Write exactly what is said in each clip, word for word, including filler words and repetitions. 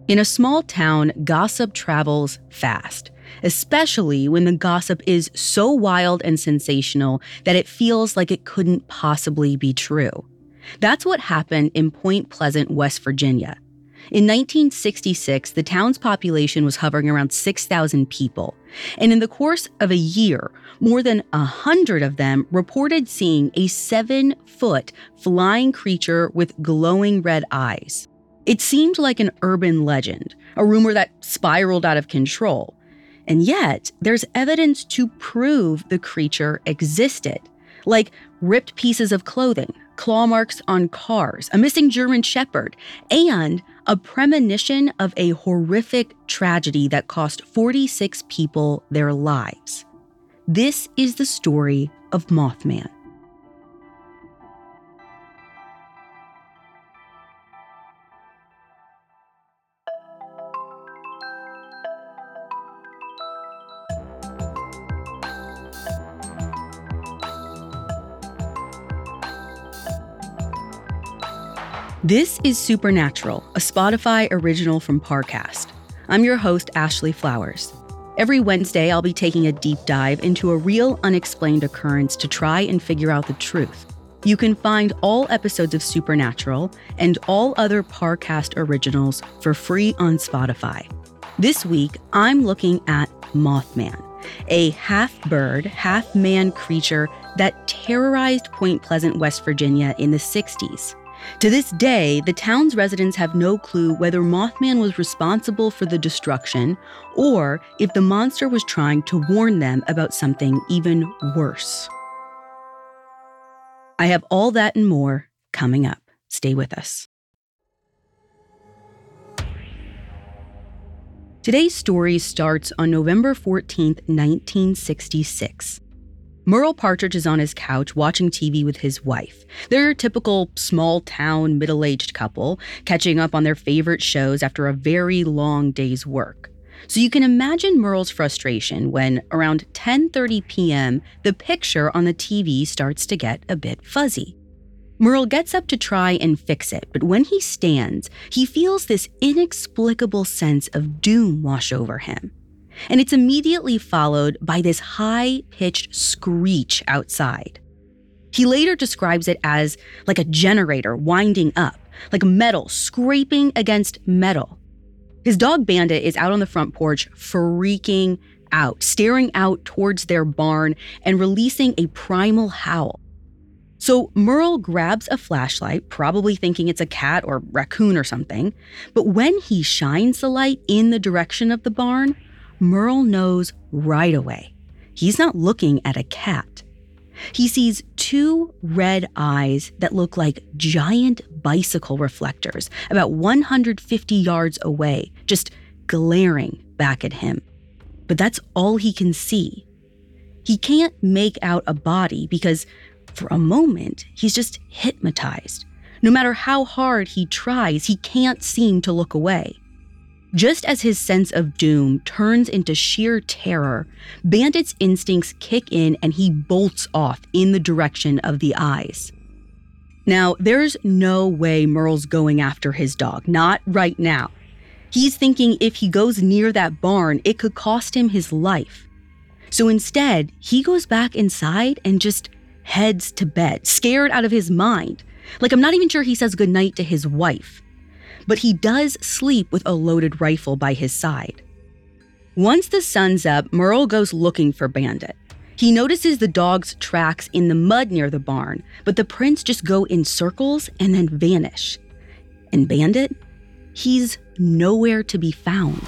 In a small town, gossip travels fast, especially when the gossip is so wild and sensational that it feels like it couldn't possibly be true. That's what happened in Point Pleasant, West Virginia. In nineteen sixty-six, the town's population was hovering around six thousand people, and in the course of a year, more than one hundred of them reported seeing a seven-foot flying creature with glowing red eyes. It seemed like an urban legend, a rumor that spiraled out of control. And yet, there's evidence to prove the creature existed, like ripped pieces of clothing, claw marks on cars, a missing German shepherd, and a premonition of a horrific tragedy that cost forty-six people their lives. This is the story of Mothman. This is Supernatural, a Spotify original from Parcast. I'm your host, Ashley Flowers. Every Wednesday, I'll be taking a deep dive into a real unexplained occurrence to try and figure out the truth. You can find all episodes of Supernatural and all other Parcast originals for free on Spotify. This week, I'm looking at Mothman, a half-bird, half-man creature that terrorized Point Pleasant, West Virginia in the sixties. To this day, the town's residents have no clue whether Mothman was responsible for the destruction or if the monster was trying to warn them about something even worse. I have all that and more coming up. Stay with us. Today's story starts on November fourteenth, nineteen sixty-six. Merle Partridge is on his couch watching T V with his wife. They're a typical small-town, middle-aged couple, catching up on their favorite shows after a very long day's work. So you can imagine Merle's frustration when, around ten thirty p.m., the picture on the T V starts to get a bit fuzzy. Merle gets up to try and fix it, but when he stands, he feels this inexplicable sense of doom wash over him. And it's immediately followed by this high-pitched screech outside. He later describes it as like a generator winding up, like metal scraping against metal. His dog Bandit is out on the front porch freaking out, staring out towards their barn and releasing a primal howl. So Merle grabs a flashlight, probably thinking it's a cat or raccoon or something, but when he shines the light in the direction of the barn, Merle knows right away. He's not looking at a cat. He sees two red eyes that look like giant bicycle reflectors about one hundred fifty yards away, just glaring back at him. But that's all he can see. He can't make out a body because, for a moment, he's just hypnotized. No matter how hard he tries, he can't seem to look away. Just as his sense of doom turns into sheer terror, Bandit's instincts kick in and he bolts off in the direction of the eyes. Now, there's no way Merle's going after his dog, not right now. He's thinking if he goes near that barn, it could cost him his life. So instead, he goes back inside and just heads to bed, scared out of his mind. Like, I'm not even sure he says goodnight to his wife. But he does sleep with a loaded rifle by his side. Once the sun's up, Merle goes looking for Bandit. He notices the dog's tracks in the mud near the barn, but the prints just go in circles and then vanish. And Bandit? He's nowhere to be found.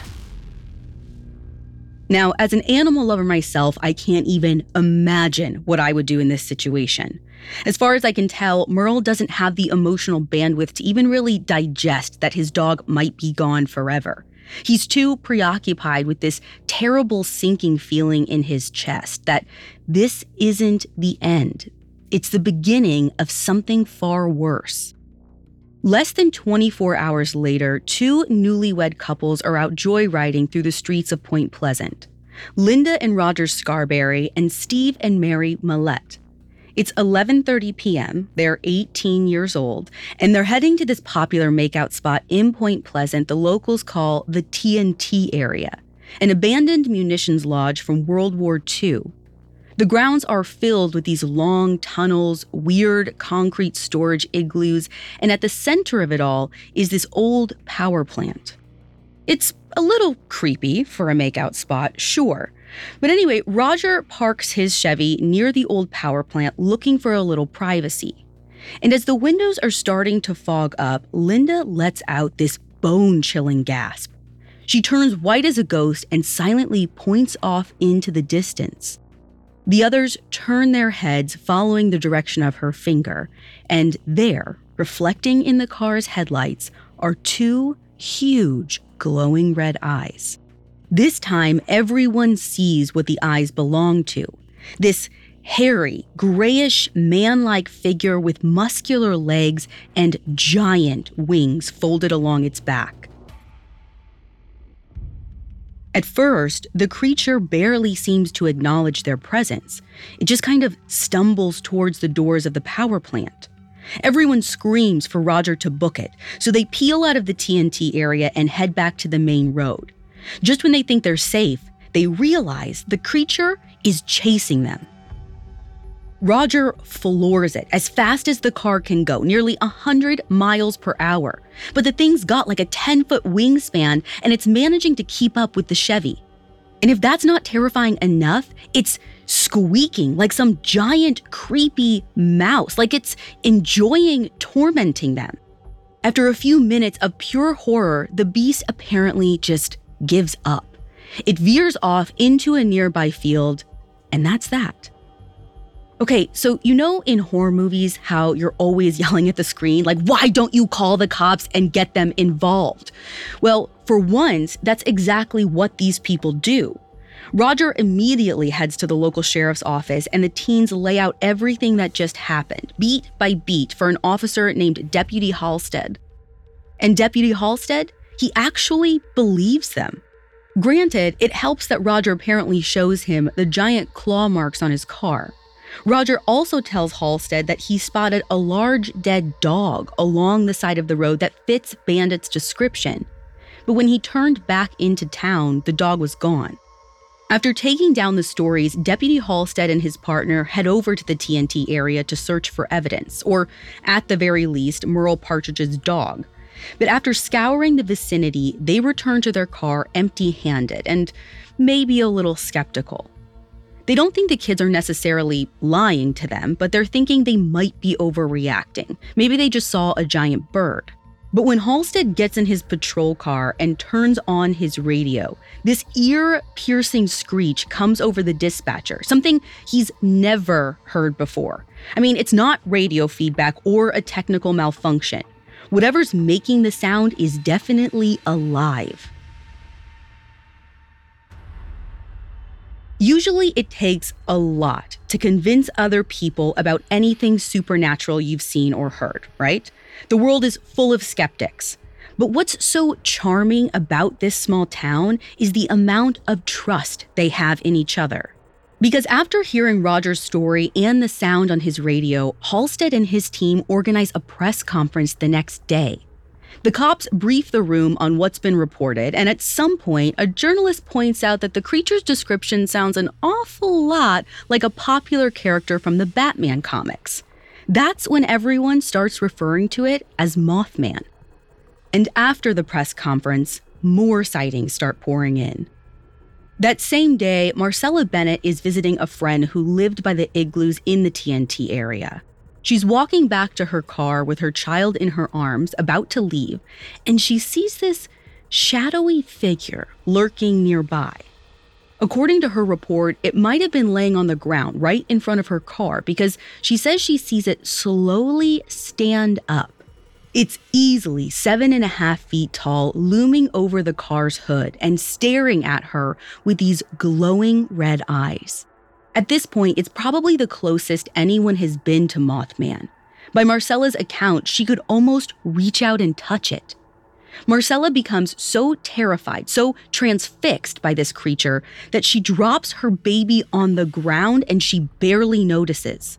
Now, as an animal lover myself, I can't even imagine what I would do in this situation. As far as I can tell, Merle doesn't have the emotional bandwidth to even really digest that his dog might be gone forever. He's too preoccupied with this terrible sinking feeling in his chest that this isn't the end. It's the beginning of something far worse. Less than twenty-four hours later, two newlywed couples are out joyriding through the streets of Point Pleasant. Linda and Roger Scarberry and Steve and Mary Millette. It's eleven thirty p.m., they're eighteen years old, and they're heading to this popular makeout spot in Point Pleasant the locals call the T N T area, an abandoned munitions lodge from World War Two. The grounds are filled with these long tunnels, weird concrete storage igloos, and at the center of it all is this old power plant. It's a little creepy for a makeout spot, sure. But anyway, Roger parks his Chevy near the old power plant looking for a little privacy. And as the windows are starting to fog up, Linda lets out this bone-chilling gasp. She turns white as a ghost and silently points off into the distance. The others turn their heads following the direction of her finger, and there, reflecting in the car's headlights, are two huge glowing red eyes. This time, everyone sees what the eyes belong to. This hairy, grayish, man-like figure with muscular legs and giant wings folded along its back. At first, the creature barely seems to acknowledge their presence. It just kind of stumbles towards the doors of the power plant. Everyone screams for Roger to book it, so they peel out of the T N T area and head back to the main road. Just when they think they're safe, they realize the creature is chasing them. Roger floors it as fast as the car can go, nearly one hundred miles per hour. But the thing's got like a ten-foot wingspan, and it's managing to keep up with the Chevy. And if that's not terrifying enough, it's squeaking like some giant, creepy mouse, like it's enjoying tormenting them. After a few minutes of pure horror, the beast apparently just gives up. It veers off into a nearby field, and that's that. Okay, so you know in horror movies how you're always yelling at the screen, like, why don't you call the cops and get them involved? Well, for once, that's exactly what these people do. Roger immediately heads to the local sheriff's office, and the teens lay out everything that just happened, beat by beat, for an officer named Deputy Halstead. And Deputy Halstead, he actually believes them. Granted, it helps that Roger apparently shows him the giant claw marks on his car. Roger also tells Halstead that he spotted a large dead dog along the side of the road that fits Bandit's description. But when he turned back into town, the dog was gone. After taking down the stories, Deputy Halstead and his partner head over to the T N T area to search for evidence, or at the very least, Merle Partridge's dog. But after scouring the vicinity, they return to their car empty-handed and maybe a little skeptical. They don't think the kids are necessarily lying to them, but they're thinking they might be overreacting. Maybe they just saw a giant bird. But when Halstead gets in his patrol car and turns on his radio, this ear-piercing screech comes over the dispatcher, something he's never heard before. I mean, it's not radio feedback or a technical malfunction. Whatever's making the sound is definitely alive. Usually it takes a lot to convince other people about anything supernatural you've seen or heard, right? The world is full of skeptics. But what's so charming about this small town is the amount of trust they have in each other. Because after hearing Roger's story and the sound on his radio, Halstead and his team organize a press conference the next day. The cops brief the room on what's been reported, and at some point, a journalist points out that the creature's description sounds an awful lot like a popular character from the Batman comics. That's when everyone starts referring to it as Mothman. And after the press conference, more sightings start pouring in. That same day, Marcella Bennett is visiting a friend who lived by the igloos in the T N T area. She's walking back to her car with her child in her arms, about to leave, and she sees this shadowy figure lurking nearby. According to her report, it might have been laying on the ground right in front of her car because she says she sees it slowly stand up. It's easily seven and a half feet tall, looming over the car's hood and staring at her with these glowing red eyes. At this point, it's probably the closest anyone has been to Mothman. By Marcella's account, she could almost reach out and touch it. Marcella becomes so terrified, so transfixed by this creature, that she drops her baby on the ground and she barely notices.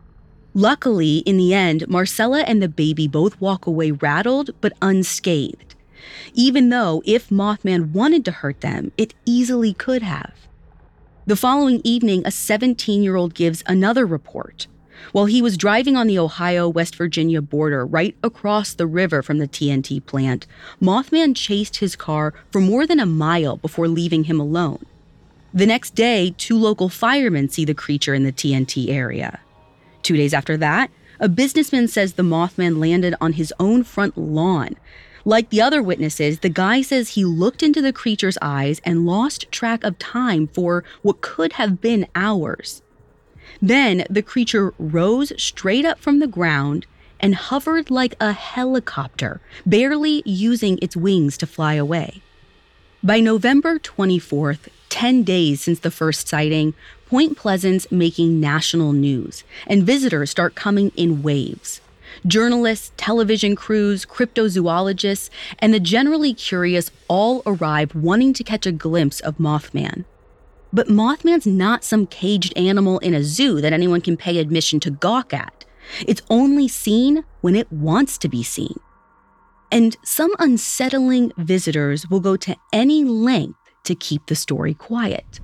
Luckily, in the end, Marcella and the baby both walk away rattled but unscathed, even though if Mothman wanted to hurt them, it easily could have. The following evening, a seventeen-year-old gives another report. While he was driving on the Ohio-West Virginia border right across the river from the T N T plant, Mothman chased his car for more than a mile before leaving him alone. The next day, two local firemen see the creature in the T N T area. Two days after that, a businessman says the Mothman landed on his own front lawn. Like the other witnesses, the guy says he looked into the creature's eyes and lost track of time for what could have been hours. Then the creature rose straight up from the ground and hovered like a helicopter, barely using its wings to fly away. By November twenty-fourth, ten days since the first sighting, Point Pleasant's making national news, and visitors start coming in waves. Journalists, television crews, cryptozoologists, and the generally curious all arrive wanting to catch a glimpse of Mothman. But Mothman's not some caged animal in a zoo that anyone can pay admission to gawk at. It's only seen when it wants to be seen. And some unsettling visitors will go to any length to keep the story quiet.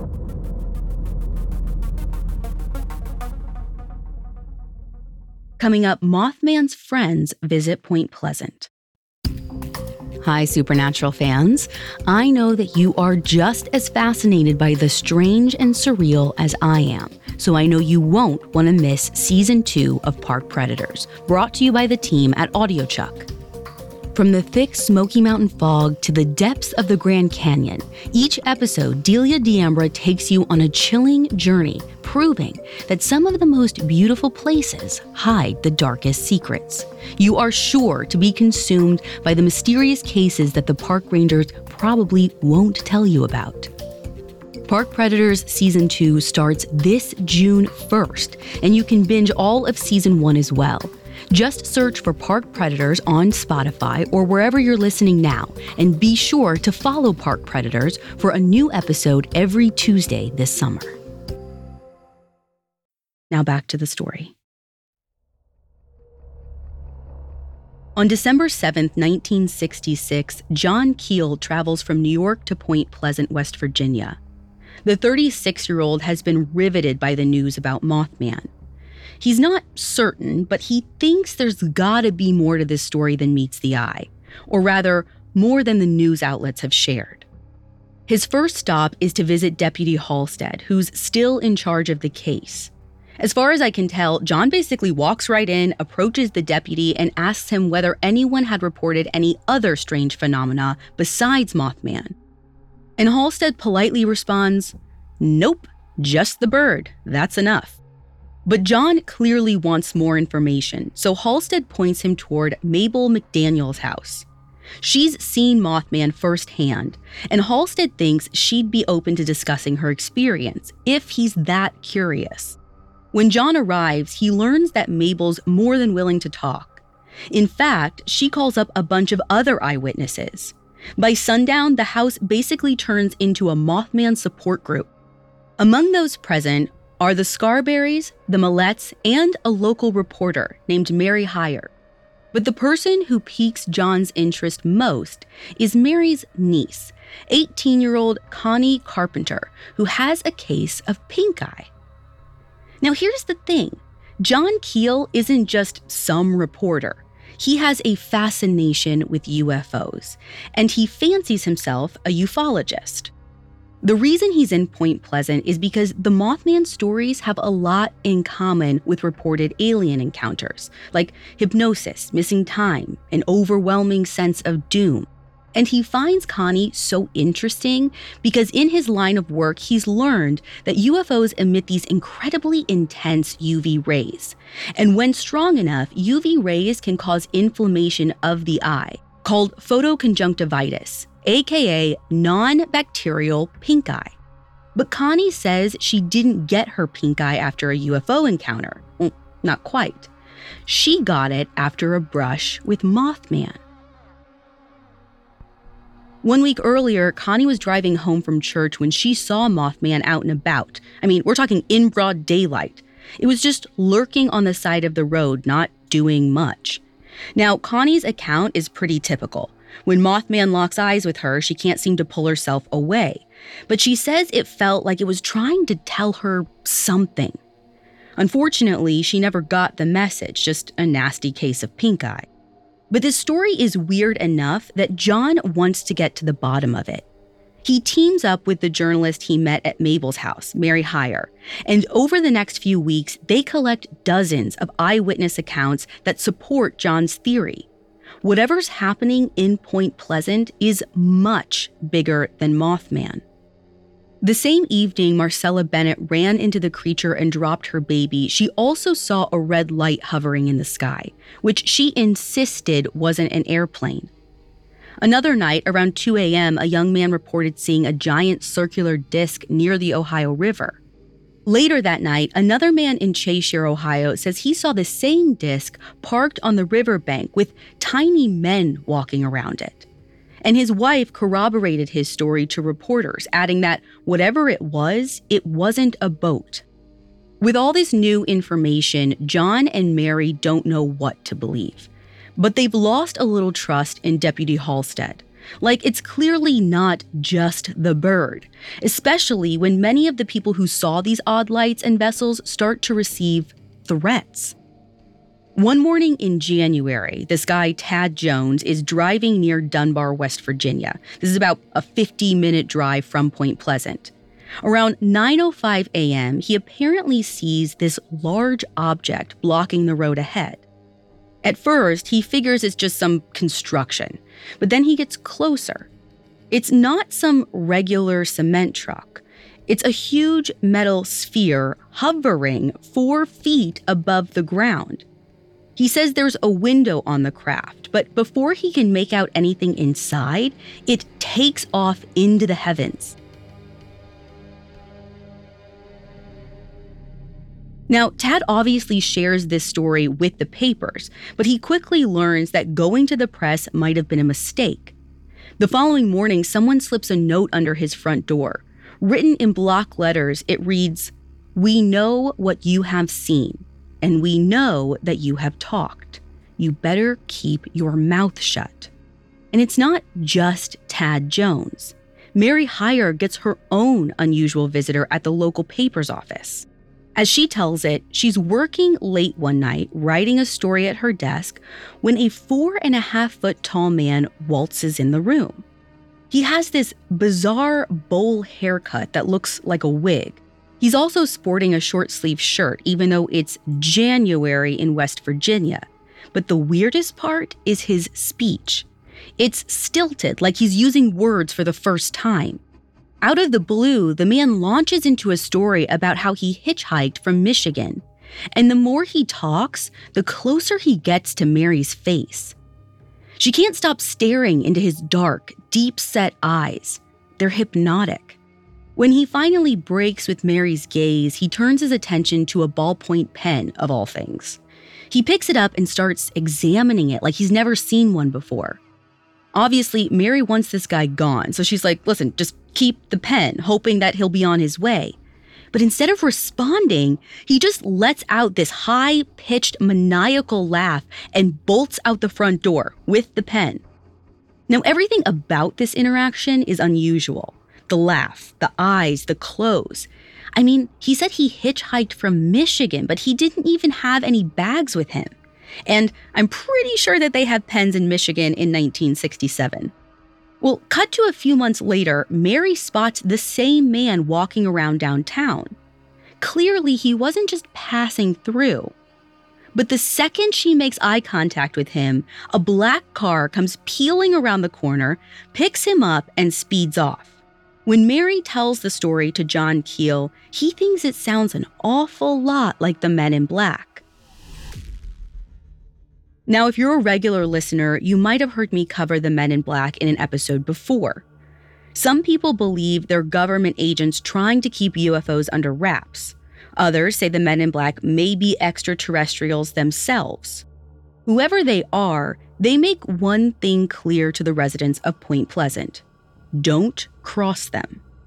Coming up, Mothman's friends visit Point Pleasant. Hi, Supernatural fans. I know that you are just as fascinated by the strange and surreal as I am, so I know you won't want to miss Season two of Park Predators, brought to you by the team at AudioChuck. From the thick Smoky Mountain fog to the depths of the Grand Canyon, each episode, Delia D'Ambra takes you on a chilling journey, proving that some of the most beautiful places hide the darkest secrets. You are sure to be consumed by the mysterious cases that the park rangers probably won't tell you about. Park Predators Season two starts this June first, and you can binge all of Season one as well. Just search for Park Predators on Spotify or wherever you're listening now, and be sure to follow Park Predators for a new episode every Tuesday this summer. Now back to the story. On December seventh, nineteen sixty-six, John Keel travels from New York to Point Pleasant, West Virginia. The thirty-six-year-old has been riveted by the news about Mothman. He's not certain, but he thinks there's gotta be more to this story than meets the eye, or rather, more than the news outlets have shared. His first stop is to visit Deputy Halstead, who's still in charge of the case. As far as I can tell, John basically walks right in, approaches the deputy, and asks him whether anyone had reported any other strange phenomena besides Mothman. And Halstead politely responds, "Nope, just the bird, that's enough." But John clearly wants more information, so Halstead points him toward Mabel McDaniel's house. She's seen Mothman firsthand, and Halstead thinks she'd be open to discussing her experience if he's that curious. When John arrives, he learns that Mabel's more than willing to talk. In fact, she calls up a bunch of other eyewitnesses. By sundown, the house basically turns into a Mothman support group. Among those present are the Scarberries, the Millettes, and a local reporter named Mary Heyer. But the person who piques John's interest most is Mary's niece, eighteen-year-old Connie Carpenter, who has a case of pink eye. Now here's the thing, John Keel isn't just some reporter. He has a fascination with U F Os, and he fancies himself a ufologist. The reason he's in Point Pleasant is because the Mothman stories have a lot in common with reported alien encounters, like hypnosis, missing time, an overwhelming sense of doom. And he finds Connie so interesting because in his line of work, he's learned that U F Os emit these incredibly intense U V rays. And when strong enough, U V rays can cause inflammation of the eye, called photoconjunctivitis, aka non-bacterial pink eye. But Connie says she didn't get her pink eye after a U F O encounter. Well, not quite. She got it after a brush with Mothman. One week earlier, Connie was driving home from church when she saw Mothman out and about. I mean, we're talking in broad daylight. It was just lurking on the side of the road, not doing much. Now, Connie's account is pretty typical. When Mothman locks eyes with her, she can't seem to pull herself away. But she says it felt like it was trying to tell her something. Unfortunately, she never got the message, just a nasty case of pink eye. But this story is weird enough that John wants to get to the bottom of it. He teams up with the journalist he met at Mabel's house, Mary Hyre, and over the next few weeks, they collect dozens of eyewitness accounts that support John's theory. Whatever's happening in Point Pleasant is much bigger than Mothman. The same evening Marcella Bennett ran into the creature and dropped her baby, she also saw a red light hovering in the sky, which she insisted wasn't an airplane. Another night, around two a.m., a young man reported seeing a giant circular disc near the Ohio River. Later that night, another man in Cheshire, Ohio, says he saw the same disc parked on the riverbank with tiny men walking around it. And his wife corroborated his story to reporters, adding that whatever it was, it wasn't a boat. With all this new information, John and Mary don't know what to believe. But they've lost a little trust in Deputy Halstead. Like, it's clearly not just the bird, especially when many of the people who saw these odd lights and vessels start to receive threats. One morning in January, this guy, Tad Jones, is driving near Dunbar, West Virginia. This is about a fifty-minute drive from Point Pleasant. Around nine oh five a.m., he apparently sees this large object blocking the road ahead. At first, he figures it's just some construction, but then he gets closer. It's not some regular cement truck. It's a huge metal sphere hovering four feet above the ground. He says there's a window on the craft, but before he can make out anything inside, it takes off into the heavens. Now, Tad obviously shares this story with the papers, but he quickly learns that going to the press might have been a mistake. The following morning, someone slips a note under his front door. Written in block letters, it reads, "We know what you have seen, and we know that you have talked. You better keep your mouth shut." And it's not just Tad Jones. Mary Hyre gets her own unusual visitor at the local paper's office. As she tells it, she's working late one night, writing a story at her desk, when a four and a half foot tall man waltzes in the room. He has this bizarre bowl haircut that looks like a wig. He's also sporting a short sleeve shirt, even though it's January in West Virginia. But the weirdest part is his speech. It's stilted, like he's using words for the first time. Out of the blue, the man launches into a story about how he hitchhiked from Michigan. And the more he talks, the closer he gets to Mary's face. She can't stop staring into his dark, deep-set eyes. They're hypnotic. When he finally breaks with Mary's gaze, he turns his attention to a ballpoint pen, of all things. He picks it up and starts examining it like he's never seen one before. Obviously, Mary wants this guy gone, so she's like, listen, just keep the pen, hoping that he'll be on his way. But instead of responding, he just lets out this high-pitched, maniacal laugh and bolts out the front door with the pen. Now, everything about this interaction is unusual. The laugh, the eyes, the clothes. I mean, he said he hitchhiked from Michigan, but he didn't even have any bags with him. And I'm pretty sure that they had pens in Michigan in nineteen sixty-seven. Well, cut to a few months later, Mary spots the same man walking around downtown. Clearly, he wasn't just passing through. But the second she makes eye contact with him, a black car comes peeling around the corner, picks him up, and speeds off. When Mary tells the story to John Keel, he thinks it sounds an awful lot like the Men in Black. Now, if you're a regular listener, you might have heard me cover the Men in Black in an episode before. Some people believe they're government agents trying to keep U F Os under wraps. Others say the Men in Black may be extraterrestrials themselves. Whoever they are, they make one thing clear to the residents of Point Pleasant: don't cross them.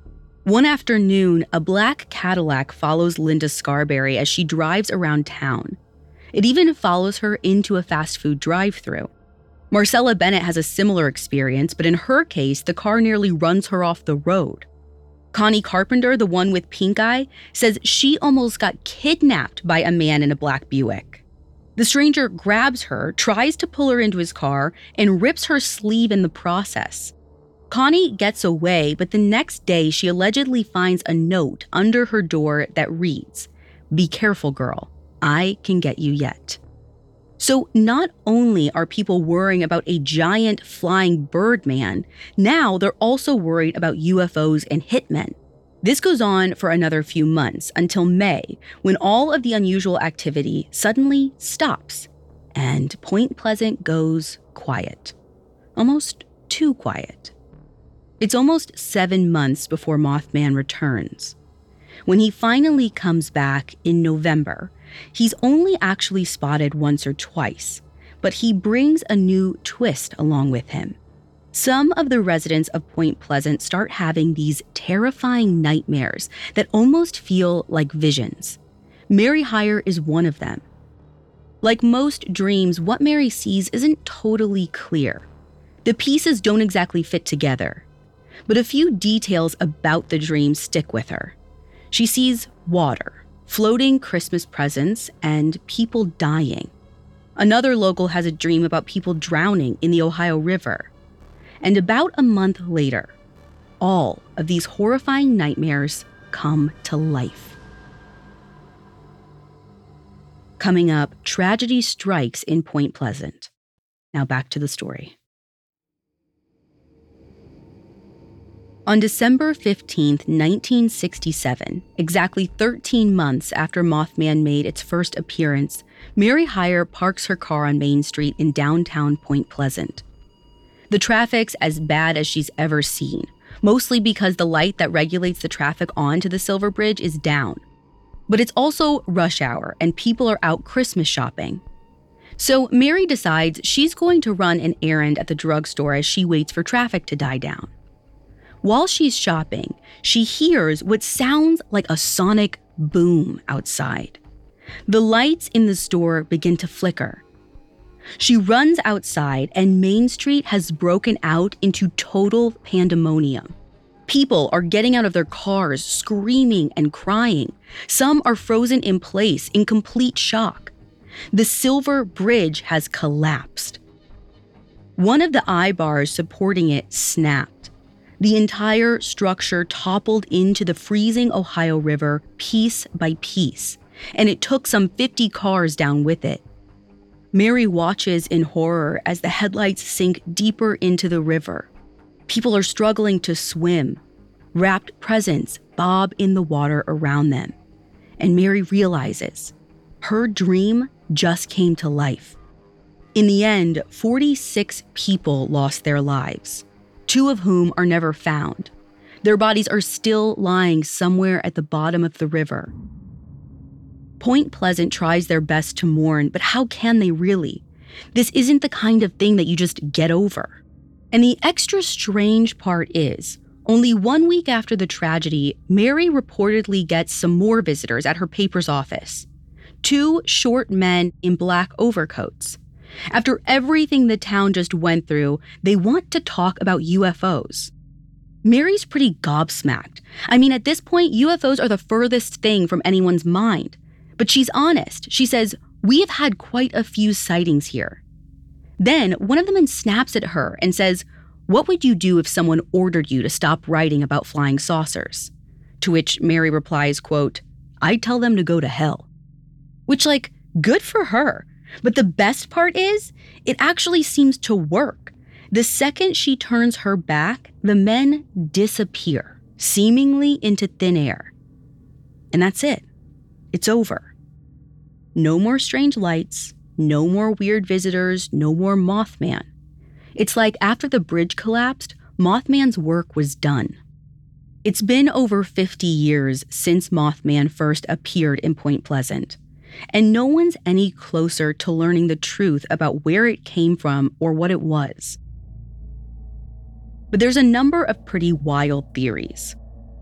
One afternoon, a black Cadillac follows Linda Scarberry as she drives around town. It even follows her into a fast food drive-thru. Marcella Bennett has a similar experience, but in her case, the car nearly runs her off the road. Connie Carpenter, the one with pink eye, says she almost got kidnapped by a man in a black Buick. The stranger grabs her, tries to pull her into his car, and rips her sleeve in the process. Connie gets away, but the next day she allegedly finds a note under her door that reads, "Be careful, girl. I can get you yet." So not only are people worrying about a giant flying bird man, now they're also worried about U F Os and hitmen. This goes on for another few months until May, when all of the unusual activity suddenly stops and Point Pleasant goes quiet. Almost too quiet. It's almost seven months before Mothman returns. When he finally comes back in November, he's only actually spotted once or twice, but he brings a new twist along with him. Some of the residents of Point Pleasant start having these terrifying nightmares that almost feel like visions. Mary Hyre is one of them. Like most dreams, what Mary sees isn't totally clear. The pieces don't exactly fit together. But a few details about the dream stick with her. She sees water, floating Christmas presents, and people dying. Another local has a dream about people drowning in the Ohio River. And about a month later, all of these horrifying nightmares come to life. Coming up, tragedy strikes in Point Pleasant. Now back to the story. On December fifteenth, nineteen sixty-seven, exactly thirteen months after Mothman made its first appearance, Mary Hyre parks her car on Main Street in downtown Point Pleasant. The traffic's as bad as she's ever seen, mostly because the light that regulates the traffic onto the Silver Bridge is down. But it's also rush hour and people are out Christmas shopping. So Mary decides she's going to run an errand at the drugstore as she waits for traffic to die down. While she's shopping, she hears what sounds like a sonic boom outside. The lights in the store begin to flicker. She runs outside and Main Street has broken out into total pandemonium. People are getting out of their cars, screaming and crying. Some are frozen in place in complete shock. The Silver Bridge has collapsed. One of the eye bars supporting it snapped. The entire structure toppled into the freezing Ohio River piece by piece, and it took some fifty cars down with it. Mary watches in horror as the headlights sink deeper into the river. People are struggling to swim. Wrapped presents bob in the water around them. And Mary realizes her dream just came to life. In the end, forty-six people lost their lives, two of whom are never found. Their bodies are still lying somewhere at the bottom of the river. Point Pleasant tries their best to mourn, but how can they really? This isn't the kind of thing that you just get over. And the extra strange part is, only one week after the tragedy, Mary reportedly gets some more visitors at her paper's office. Two short men in black overcoats. After everything the town just went through, they want to talk about U F Os. Mary's pretty gobsmacked. I mean, at this point, U F Os are the furthest thing from anyone's mind. But she's honest. She says, "We have had quite a few sightings here." Then one of the men snaps at her and says, "What would you do if someone ordered you to stop writing about flying saucers?" To which Mary replies, quote, "I'd tell them to go to hell." Which, like, good for her. But the best part is, it actually seems to work. The second she turns her back, the men disappear, seemingly into thin air. And that's it. It's over. No more strange lights, no more weird visitors, no more Mothman. It's like after the bridge collapsed, Mothman's work was done. It's been over fifty years since Mothman first appeared in Point Pleasant, and no one's any closer to learning the truth about where it came from or what it was. But there's a number of pretty wild theories.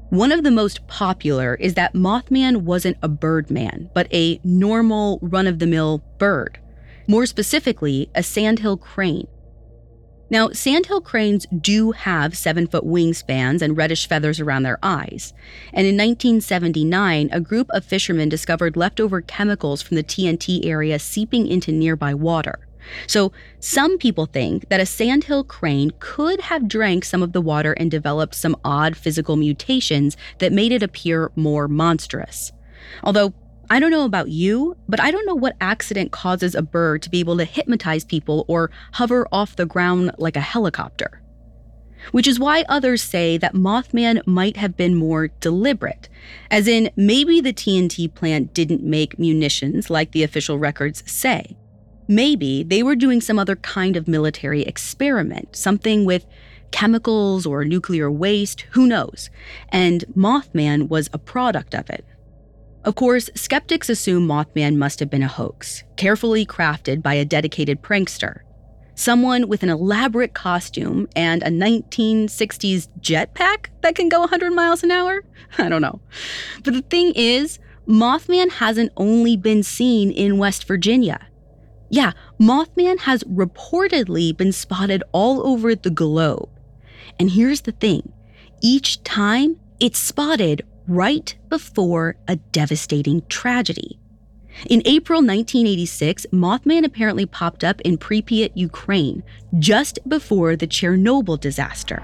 One of the most popular is that Mothman wasn't a birdman, but a normal, run-of-the-mill bird. More specifically, a sandhill crane. Now, sandhill cranes do have seven-foot wingspans and reddish feathers around their eyes. And in nineteen seventy-nine, a group of fishermen discovered leftover chemicals from the T N T area seeping into nearby water. So some people think that a sandhill crane could have drank some of the water and developed some odd physical mutations that made it appear more monstrous. Although, I don't know about you, but I don't know what accident causes a bird to be able to hypnotize people or hover off the ground like a helicopter. Which is why others say that Mothman might have been more deliberate, as in maybe the T N T plant didn't make munitions like the official records say. Maybe they were doing some other kind of military experiment, something with chemicals or nuclear waste, who knows, and Mothman was a product of it. Of course, skeptics assume Mothman must have been a hoax, carefully crafted by a dedicated prankster. Someone with an elaborate costume and a nineteen sixties jetpack that can go one hundred miles an hour? I don't know. But the thing is, Mothman hasn't only been seen in West Virginia. Yeah, Mothman has reportedly been spotted all over the globe. And here's the thing, each time it's spotted right before a devastating tragedy. In April nineteen eighty-six, Mothman apparently popped up in Pripyat, Ukraine, just before the Chernobyl disaster.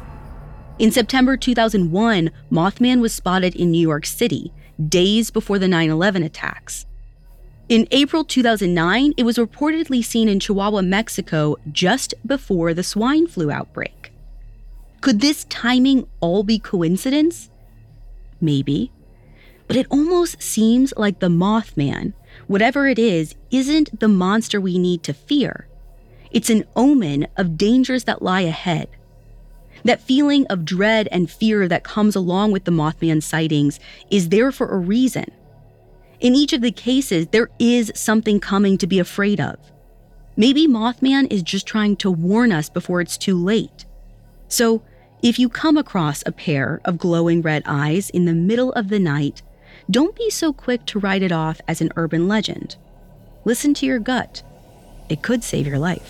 In September two thousand one, Mothman was spotted in New York City, days before the nine eleven attacks. In April two thousand nine, it was reportedly seen in Chihuahua, Mexico, just before the swine flu outbreak. Could this timing all be coincidence? Maybe. But it almost seems like the Mothman, whatever it is, isn't the monster we need to fear. It's an omen of dangers that lie ahead. That feeling of dread and fear that comes along with the Mothman sightings is there for a reason. In each of the cases, there is something coming to be afraid of. Maybe Mothman is just trying to warn us before it's too late. So, if you come across a pair of glowing red eyes in the middle of the night, don't be so quick to write it off as an urban legend. Listen to your gut. It could save your life.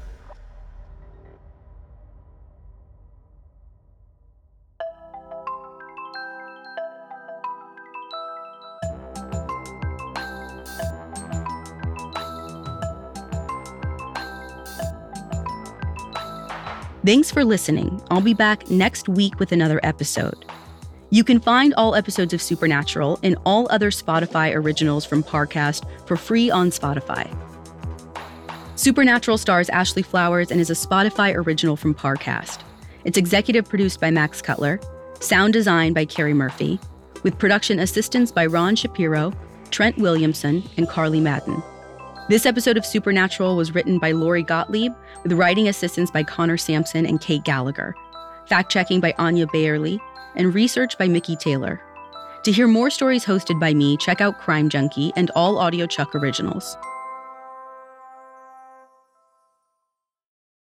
Thanks for listening. I'll be back next week with another episode. You can find all episodes of Supernatural and all other Spotify originals from Parcast for free on Spotify. Supernatural stars Ashley Flowers and is a Spotify original from Parcast. It's executive produced by Max Cutler, sound design by Carrie Murphy, with production assistance by Ron Shapiro, Trent Williamson, and Carly Madden. This episode of Supernatural was written by Lori Gottlieb, with writing assistance by Connor Sampson and Kate Gallagher, fact-checking by Anya Bayerly, and research by Mickey Taylor. To hear more stories hosted by me, check out Crime Junkie and all Audio Chuck originals.